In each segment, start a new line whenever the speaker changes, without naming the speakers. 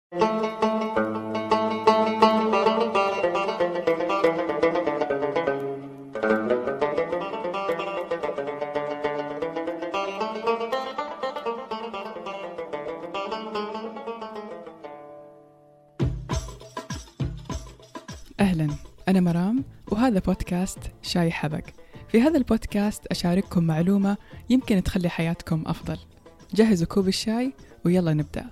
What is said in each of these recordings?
أهلا، أنا مرام وهذا بودكاست شاي حبق. في هذا البودكاست أشارككم معلومة يمكن تخلي حياتكم أفضل. جهزوا كوب الشاي ويلا نبدأ.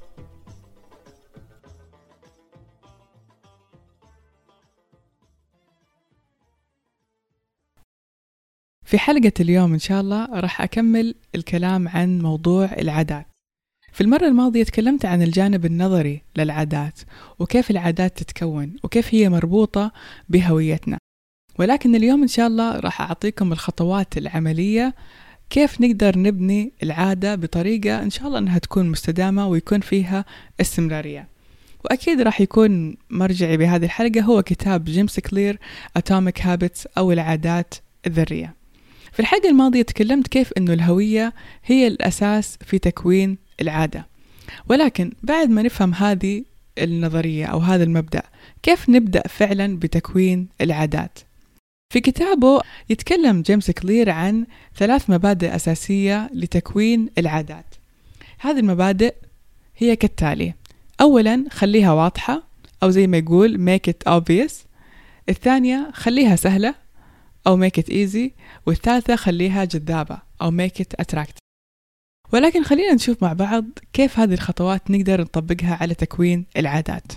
في حلقة اليوم إن شاء الله راح أكمل الكلام عن موضوع العادات. في المرة الماضية تكلمت عن الجانب النظري للعادات وكيف العادات تتكون وكيف هي مربوطة بهويتنا، ولكن اليوم إن شاء الله راح أعطيكم الخطوات العملية كيف نقدر نبني العادة بطريقة إن شاء الله أنها تكون مستدامة ويكون فيها استمرارية. وأكيد راح يكون مرجعي بهذه الحلقة هو كتاب جيمس كلير Atomic Habits أو العادات الذرية. في الحلقة الماضية تكلمت كيف أنه الهوية هي الأساس في تكوين العادة، ولكن بعد ما نفهم هذه النظرية أو هذا المبدأ كيف نبدأ فعلا بتكوين العادات؟ في كتابه يتكلم جيمس كلير عن 3 مبادئ أساسية لتكوين العادات. هذه المبادئ هي كالتالي: أولا خليها واضحة أو زي ما يقول make it obvious. الثانية خليها سهلة أو make it easy. والثالثة خليها جذابة أو make it attractive. ولكن خلينا نشوف مع بعض كيف هذه الخطوات نقدر نطبقها على تكوين العادات.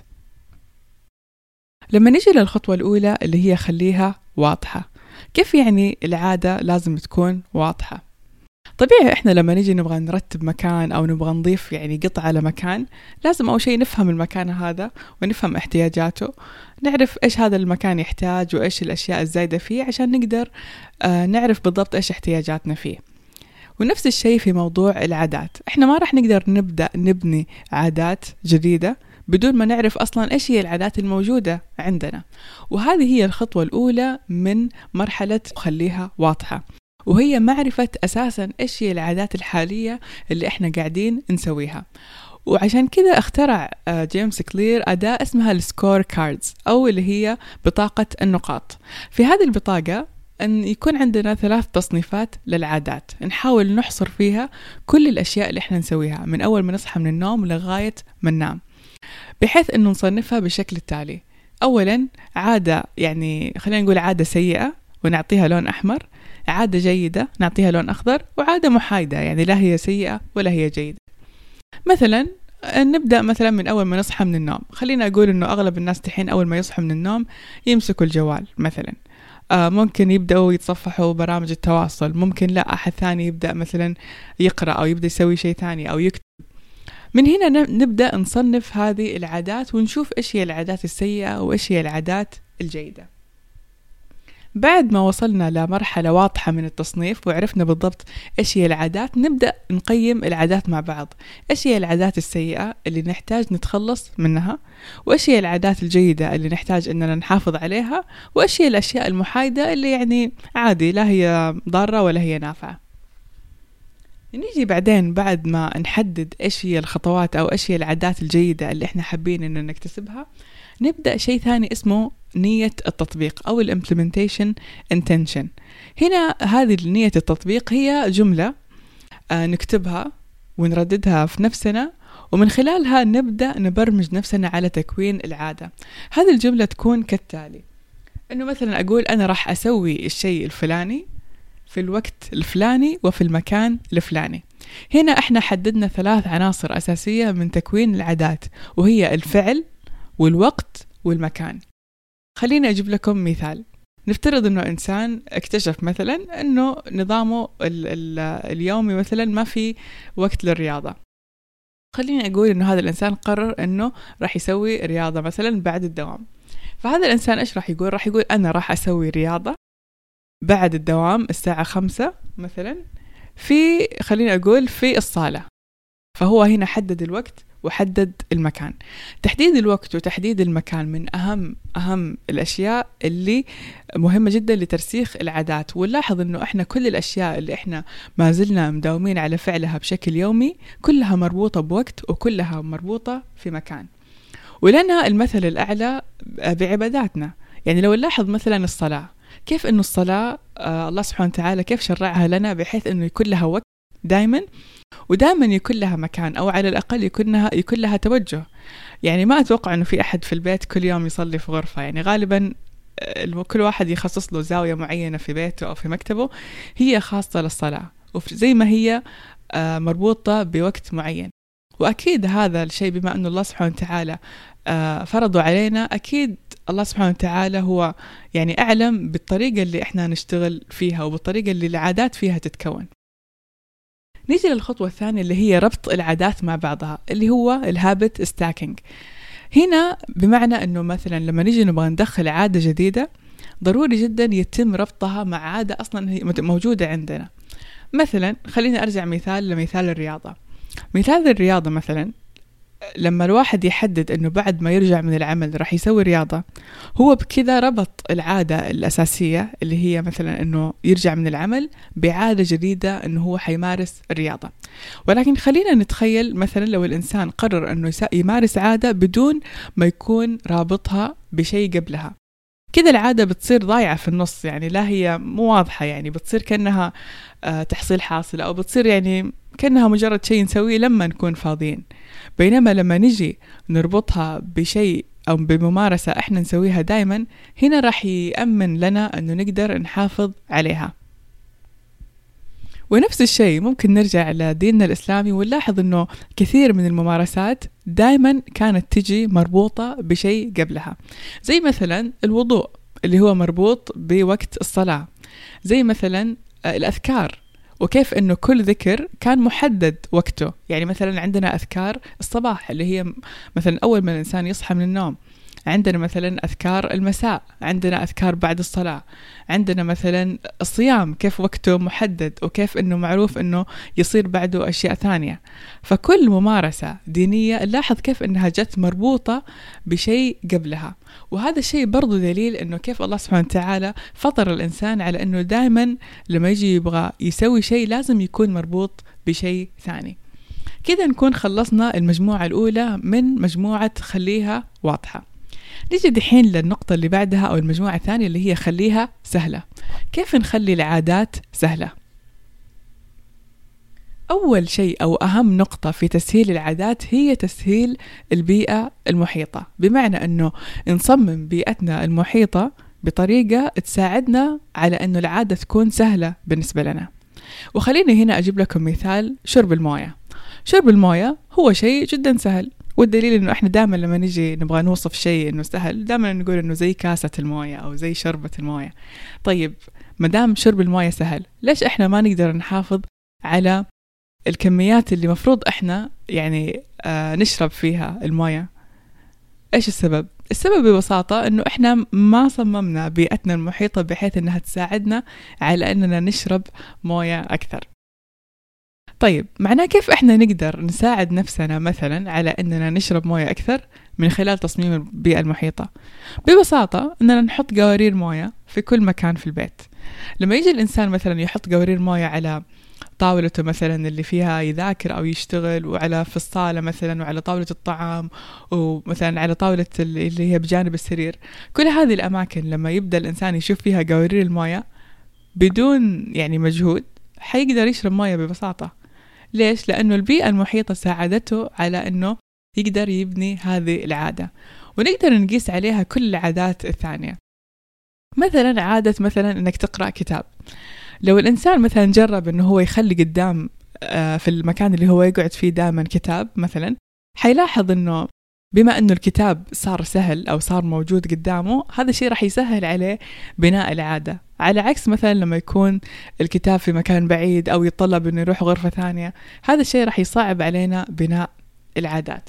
لما نجي للخطوة الأولى اللي هي خليها واضحة، كيف يعني العادة لازم تكون واضحة؟ طبيعي إحنا لما نجي نبغى نرتب مكان أو نبغى نضيف يعني قطعة لمكان، لازم أول شيء نفهم المكان هذا ونفهم احتياجاته، نعرف إيش هذا المكان يحتاج وإيش الأشياء الزايدة فيه عشان نقدر نعرف بالضبط إيش احتياجاتنا فيه. ونفس الشيء في موضوع العادات، إحنا ما راح نقدر نبدأ نبني عادات جديدة بدون ما نعرف أصلاً إيش هي العادات الموجودة عندنا. وهذه هي الخطوة الأولى من مرحلة خليها واضحة، وهي معرفة أساساً إيش هي العادات الحالية اللي إحنا قاعدين نسويها. وعشان كذا اخترع جيمس كلير أداة اسمها السكور كاردز أو اللي هي بطاقة النقاط. في هذه البطاقة أن يكون عندنا 3 تصنيفات للعادات، نحاول نحصر فيها كل الأشياء اللي إحنا نسويها من أول ما نصحى من النوم لغاية ما ننام، بحيث أنه نصنفها بالشكل التالي: أولا عادة يعني خلينا نقول عادة سيئة ونعطيها لون أحمر، عادة جيدة نعطيها لون أخضر، وعادة محايدة يعني لا هي سيئة ولا هي جيدة. مثلا نبدأ مثلا من أول ما نصحى من النوم، خلينا أقول أنه أغلب الناس تحين أول ما يصحوا من النوم يمسكوا الجوال مثلا، ممكن يبدأوا يتصفحوا برامج التواصل، ممكن لا أحد ثاني يبدأ مثلا يقرأ أو يبدأ يسوي شيء ثاني أو يكتب. من هنا نبدأ نصنف هذه العادات ونشوف إيش هي العادات السيئة وإيش هي العادات الجيدة. بعد ما وصلنا لمرحلة واضحة من التصنيف وعرفنا بالضبط إيش هي العادات، نبدأ نقيم العادات مع بعض. إيش هي العادات السيئة اللي نحتاج نتخلص منها، وإيش هي العادات الجيدة اللي نحتاج إننا نحافظ عليها، وإيش هي الأشياء المحايدة اللي يعني عادي لا هي ضارة ولا هي نافعة. نيجي بعدين بعد ما نحدد إيش هي الخطوات أو إيش هي العادات الجيدة اللي إحنا حابين إننا نكتسبها، نبدأ شيء ثاني اسمه نية التطبيق أو implementation intention. هنا هذه نية التطبيق هي جملة نكتبها ونرددها في نفسنا، ومن خلالها نبدأ نبرمج نفسنا على تكوين العادة. هذه الجملة تكون كالتالي: إنه مثلا أقول أنا راح أسوي الشيء الفلاني في الوقت الفلاني وفي المكان الفلاني. هنا احنا حددنا 3 عناصر أساسية من تكوين العادات، وهي الفعل والوقت والمكان. خليني أجيب لكم مثال. نفترض أنه إنسان اكتشف مثلا أنه نظامه اليومي مثلا ما في وقت للرياضة. خليني أقول أنه هذا الإنسان قرر أنه راح يسوي رياضة مثلا بعد الدوام. فهذا الإنسان إيش راح يقول؟ راح يقول أنا راح أسوي رياضة بعد الدوام الساعة 5 مثلا خليني أقول في الصالة. فهو هنا حدد الوقت وحدد المكان. تحديد الوقت وتحديد المكان من أهم الأشياء اللي مهمة جدا لترسيخ العادات. ونلاحظ أنه إحنا كل الأشياء اللي إحنا ما زلنا مداومين على فعلها بشكل يومي كلها مربوطة بوقت وكلها مربوطة في مكان. ولنا المثل الأعلى بعباداتنا. يعني لو نلاحظ مثلا الصلاة، كيف أنه الصلاة الله سبحانه وتعالى كيف شرعها لنا بحيث أنه يكون لها وقت دائما، ودائما يكون لها مكان، أو على الأقل يكون لها توجه. يعني ما أتوقع أنه في أحد في البيت كل يوم يصلي في غرفة، يعني غالبا كل واحد يخصص له زاوية معينة في بيته أو في مكتبه هي خاصة للصلاة، وزي ما هي مربوطة بوقت معين. وأكيد هذا الشيء بما أنه الله سبحانه وتعالى فرضوا علينا، أكيد الله سبحانه وتعالى هو يعني أعلم بالطريقة اللي إحنا نشتغل فيها وبالطريقة اللي العادات فيها تتكون. نيجي للخطوة الثانية اللي هي ربط العادات مع بعضها، اللي هو الهابت ستاكينج. هنا بمعنى أنه مثلا لما نيجي نبغى ندخل عادة جديدة ضروري جدا يتم ربطها مع عادة أصلا هي موجودة عندنا. مثلا خليني أرجع لمثال الرياضة. مثال الرياضة مثلا لما الواحد يحدد أنه بعد ما يرجع من العمل راح يسوي رياضة، هو بكذا ربط العادة الأساسية اللي هي مثلا أنه يرجع من العمل بعادة جديدة أنه هو حيمارس الرياضة. ولكن خلينا نتخيل مثلا لو الإنسان قرر أنه يمارس عادة بدون ما يكون رابطها بشيء قبلها، كده العادة بتصير ضايعة في النص، يعني لا هي مو واضحة، يعني بتصير كأنها تحصيل حاصل، أو بتصير يعني كأنها مجرد شيء نسويه لما نكون فاضيين. بينما لما نجي نربطها بشيء أو بممارسة إحنا نسويها دايما، هنا راح يأمن لنا أنه نقدر نحافظ عليها. ونفس الشيء ممكن نرجع لديننا الإسلامي ونلاحظ أنه كثير من الممارسات دايما كانت تجي مربوطة بشيء قبلها، زي مثلا الوضوء اللي هو مربوط بوقت الصلاة، زي مثلا الأذكار وكيف أنه كل ذكر كان محدد وقته. يعني مثلا عندنا أذكار الصباح اللي هي مثلا أول ما الإنسان يصحى من النوم، عندنا مثلا أذكار المساء، عندنا أذكار بعد الصلاة، عندنا مثلا الصيام كيف وقته محدد وكيف أنه معروف أنه يصير بعده أشياء ثانية. فكل ممارسة دينية نلاحظ كيف أنها جت مربوطة بشيء قبلها. وهذا الشيء برضو دليل أنه كيف الله سبحانه وتعالى فطر الإنسان على أنه دائما لما يجي يبغى يسوي شيء لازم يكون مربوط بشيء ثاني. كده نكون خلصنا المجموعة الأولى من مجموعة خليها واضحة. نيجي دحين للنقطة اللي بعدها أو المجموعة الثانية اللي هي خليها سهلة. كيف نخلي العادات سهلة؟ أول شيء أو أهم نقطة في تسهيل العادات هي تسهيل البيئة المحيطة، بمعنى أنه نصمم بيئتنا المحيطة بطريقة تساعدنا على أنه العادة تكون سهلة بالنسبة لنا. وخليني هنا أجيب لكم مثال شرب الموية. شرب الموية هو شيء جدا سهل، والدليل إنه إحنا دائما لما نيجي نبغى نوصف شيء إنه سهل دائما نقول إنه زي كاسة الموية أو زي شربة الموية. طيب مدام شرب الموية سهل، ليش إحنا ما نقدر نحافظ على الكميات اللي مفروض إحنا يعني نشرب فيها الموية؟ إيش السبب؟ السبب ببساطة إنه إحنا ما صممنا بيئتنا المحيطة بحيث إنها تساعدنا على إننا نشرب موية أكثر. طيب معناه كيف إحنا نقدر نساعد نفسنا مثلا على إننا نشرب موية أكثر من خلال تصميم البيئة المحيطة؟ ببساطة إننا نحط قوارير موية في كل مكان في البيت. لما يجي الإنسان مثلا يحط قوارير موية على طاولته مثلا اللي فيها يذاكر أو يشتغل، وعلى في الصالة مثلا، وعلى طاولة الطعام، ومثلا على طاولة اللي هي بجانب السرير، كل هذه الأماكن لما يبدأ الإنسان يشوف فيها قوارير الموية بدون يعني مجهود حيقدر يشرب موية ببساطة. ليش؟ لأنه البيئة المحيطة ساعدته على أنه يقدر يبني هذه العادة. ونقدر نقيس عليها كل العادات الثانية. مثلا عادة مثلا أنك تقرأ كتاب، لو الإنسان مثلا جرب أنه هو يخلي قدام في المكان اللي هو يقعد فيه دائما كتاب مثلا، حيلاحظ أنه بما أنه الكتاب صار سهل أو صار موجود قدامه، هذا الشيء راح يسهل عليه بناء العادة. على عكس مثلا لما يكون الكتاب في مكان بعيد أو يتطلب أنه يروح غرفة ثانية، هذا الشيء راح يصعب علينا بناء العادات.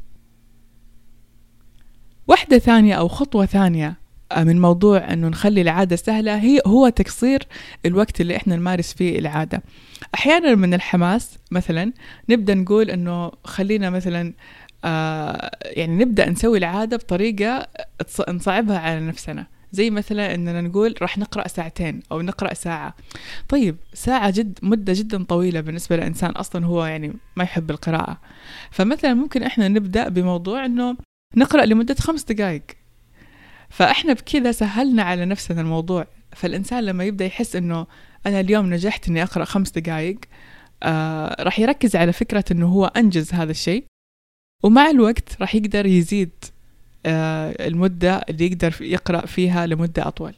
واحدة ثانية أو خطوة ثانية من موضوع أنه نخلي العادة سهلة هو تقصير الوقت اللي إحنا نمارس فيه العادة. أحيانا من الحماس مثلا نبدأ نقول أنه خلينا مثلا يعني نبدأ نسوي العادة بطريقة نصعبها على نفسنا. زي مثلا إننا نقول راح نقرأ ساعتين أو نقرأ ساعة. طيب ساعة مدة جدا طويلة بالنسبة لإنسان أصلا هو يعني ما يحب القراءة. فمثلا ممكن إحنا نبدأ بموضوع إنه نقرأ لمدة 5 دقائق. فإحنا بكذا سهلنا على نفسنا الموضوع. فالإنسان لما يبدأ يحس إنه أنا اليوم نجحت إني أقرأ 5 دقائق، راح يركز على فكرة إنه هو أنجز هذا الشيء، ومع الوقت راح يقدر يزيد المدة اللي يقدر يقرأ فيها لمدة أطول.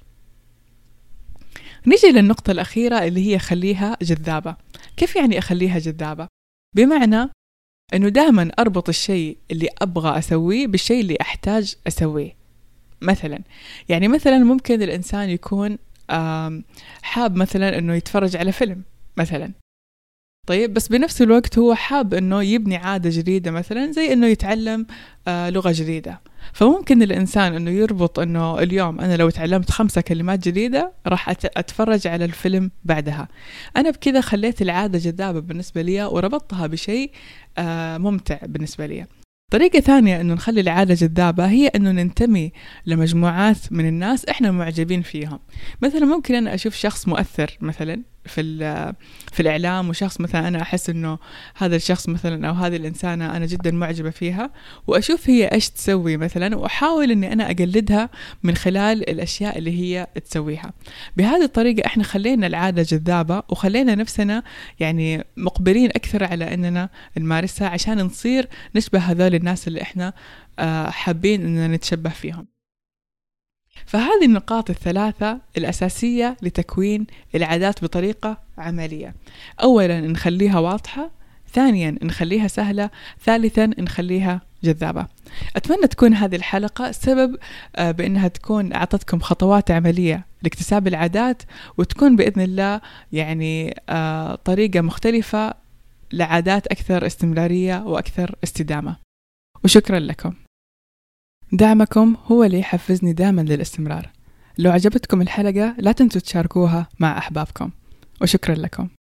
نيجي للنقطة الأخيرة اللي هي خليها جذابة. كيف يعني أخليها جذابة؟ بمعنى أنه دائما أربط الشيء اللي أبغى أسويه بالشيء اللي أحتاج أسويه. مثلا يعني مثلا ممكن الإنسان يكون حاب مثلا أنه يتفرج على فيلم مثلا، طيب بس بنفس الوقت هو حاب أنه يبني عادة جديدة مثلا زي أنه يتعلم لغة جديدة. فممكن الإنسان أنه يربط أنه اليوم أنا لو تعلمت 5 كلمات جديدة راح أتفرج على الفيلم بعدها. أنا بكذا خليت العادة جذابة بالنسبة لي وربطتها بشيء ممتع بالنسبة لي. طريقة ثانية أنه نخلي العادة جذابة هي أنه ننتمي لمجموعات من الناس إحنا معجبين فيهم. مثلا ممكن أنا أشوف شخص مؤثر مثلا في الإعلام، وشخص مثلا أنا أحس أنه هذا الشخص مثلا أو هذه الإنسانة أنا جدا معجبة فيها، وأشوف هي إيش تسوي مثلا وأحاول أني أنا أقلدها من خلال الأشياء اللي هي تسويها. بهذه الطريقة إحنا خلينا العادة جذابة وخلينا نفسنا يعني مقبلين أكثر على أننا نمارسها عشان نصير نشبه هذول الناس اللي إحنا حابين أننا نتشبه فيهم. فهذه النقاط الثلاثة الأساسية لتكوين العادات بطريقة عملية. أولا نخليها واضحة، ثانيا نخليها سهلة، ثالثا نخليها جذابة. أتمنى تكون هذه الحلقة سبب بأنها تكون أعطتكم خطوات عملية لاكتساب العادات، وتكون بإذن الله يعني طريقة مختلفة لعادات أكثر استمرارية وأكثر استدامة. وشكرا لكم. دعمكم هو اللي يحفزني دائما للاستمرار. لو عجبتكم الحلقة لا تنسوا تشاركوها مع أحبابكم، وشكرا لكم.